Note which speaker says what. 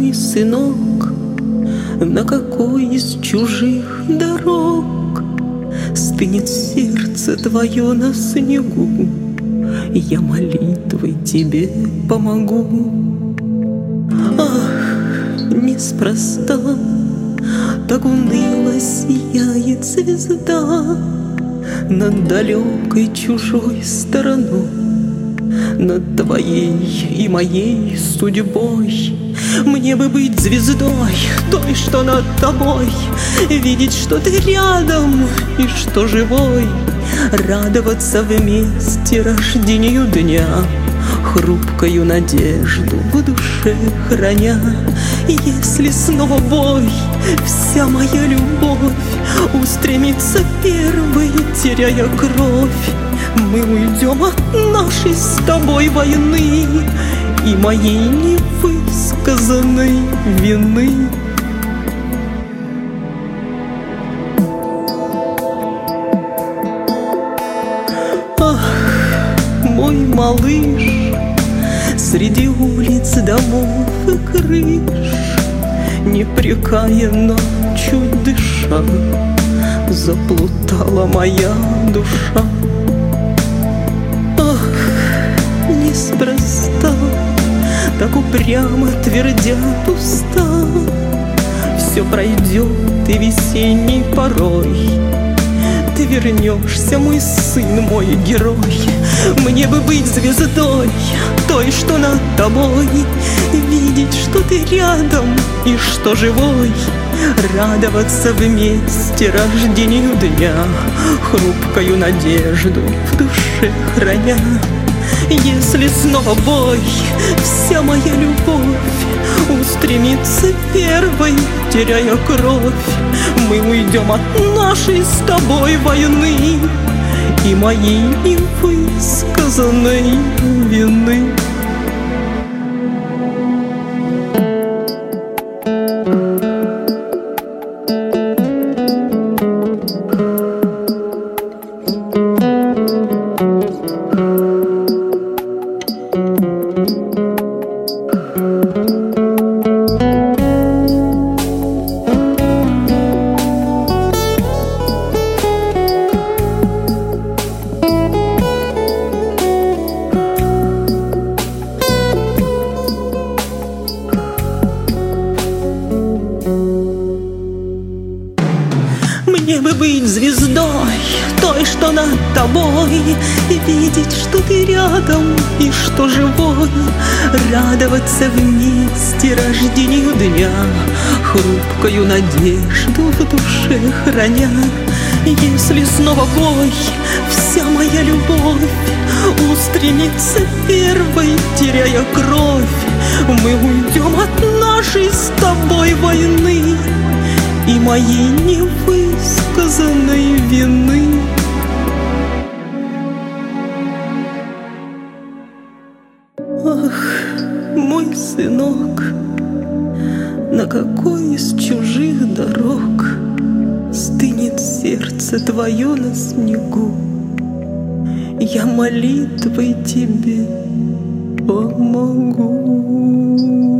Speaker 1: мой сынок, на какой из чужих дорог стынет сердце твое на снегу? Я молитвой тебе помогу. Ах, неспроста так уныло сияет звезда над далекой чужой стороной, над твоей и моей судьбой. Мне бы быть звездой, той, что над тобой, видеть, что ты рядом и что живой, радоваться вместе рождению дня, хрупкою надежду в душе храня. Если снова бой, вся моя любовь устремится первой, теряя кровь, мы уйдем от нашей с тобой войны и моей невысказанной вины. Ах, мой малыш, среди улиц, домов и крыш, непрекаянно, чуть дыша, заплутала моя душа. Ах, неспроста так упрямо твердят уста, все пройдет и весенней порой ты вернешься, мой сын, мой герой. Мне бы быть звездой, той, что над тобой, видеть, что ты рядом и что живой, радоваться вместе рождению дня, хрупкою надежду в душе храня. Если снова бой, вся моя любовь устремится первой, теряя кровь, мы уйдем от нашей с тобой войны и моей невысказанной вины. Мне бы быть звездой, той, что над тобой, и видеть, что ты рядом и что живой, радоваться вместе рождению дня, хрупкою надежду в душе храня. Если снова бой, вся моя любовь устремится первой, теряя кровь, мы уйдем от нашей с тобой войны и моей невысказанной вины. Ах, мой сынок, на какой из чужих дорог стынет сердце твое на снегу? Я молитвой тебе помогу.